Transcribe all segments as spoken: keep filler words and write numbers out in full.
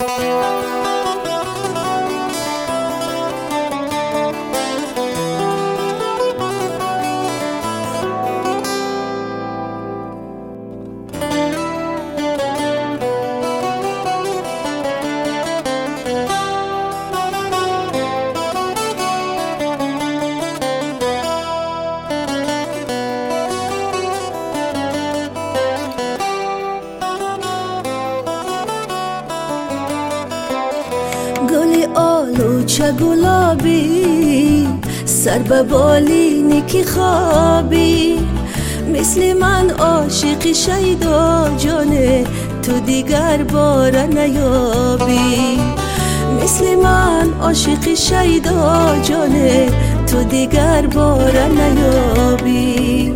گلی آلو چه گلابی سر به بالینی که خوابی مثل من عاشقی شیدا جانه تو دیگر بار نیابی مثل من عاشقی شیدا جانه تو دیگر بار نیابی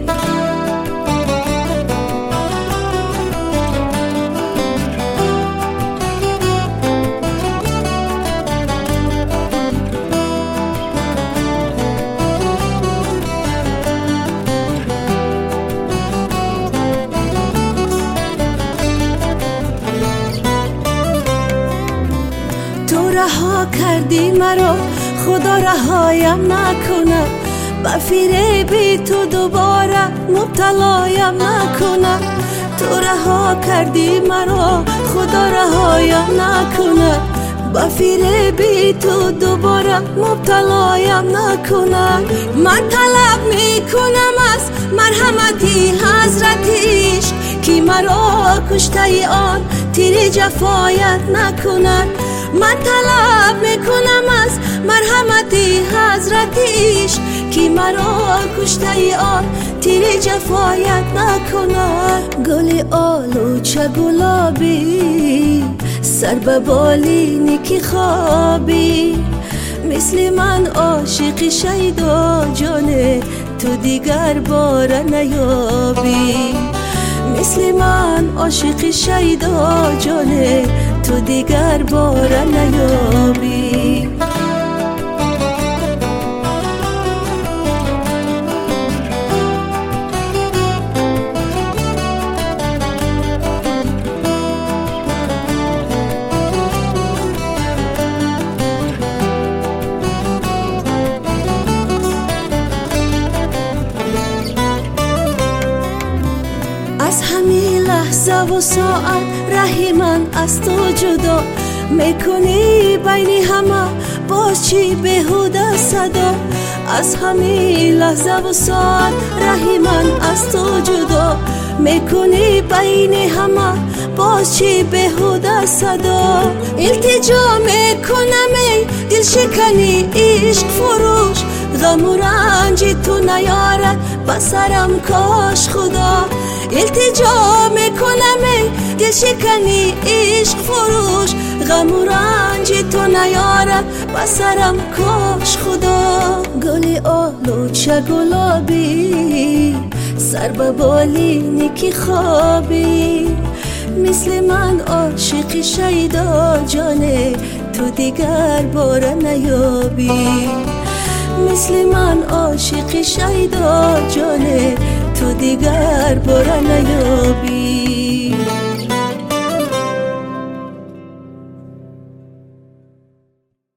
تو رها کردی مرا خدا رهایم نکنه به فریبی تو دوباره مبتلایم نکنه تو رها کردی مرا خدا رهایم نکنه به فریبی تو دوباره مبتلایم نکنه من طلب میکنم از مرحمتی حضرت عشق که مرا کشته آن تیر جفایت نکنه من طلب میکنم از مرحمتی حضرت عشق که مرا کشته آن تیر جفایت نکنه گل آلو چه گلابی سر به بالینی که خوابی مثل من عاشقی شیدا جانه تو دیگر بار نیابی مثل من عاشقی شیدا جانه تو دیگر بار نیابی از همین لحظه و ساعت رهی من از تو جدا میکنی بین همه باز چی بهوده صدا از همین لحظه و ساعت رهی من از تو جدا میکنی بین همه باز چی بهوده صدا التجا میکنم ای دل شکنی عشق فروش غم و رنج تو نیارد بسرم کاش خدا التجا میکنم ای دل شکنی عشق فروش غم و رنج تو نیارد بسرم کاش خدا گلی آلو چه گلابی سر به بالینی که خوابی مثل من عاشقی شیدا جانه تو دیگر بار نیابی مثل من عاشقی شیدا جانه تو دیگر بار نیابی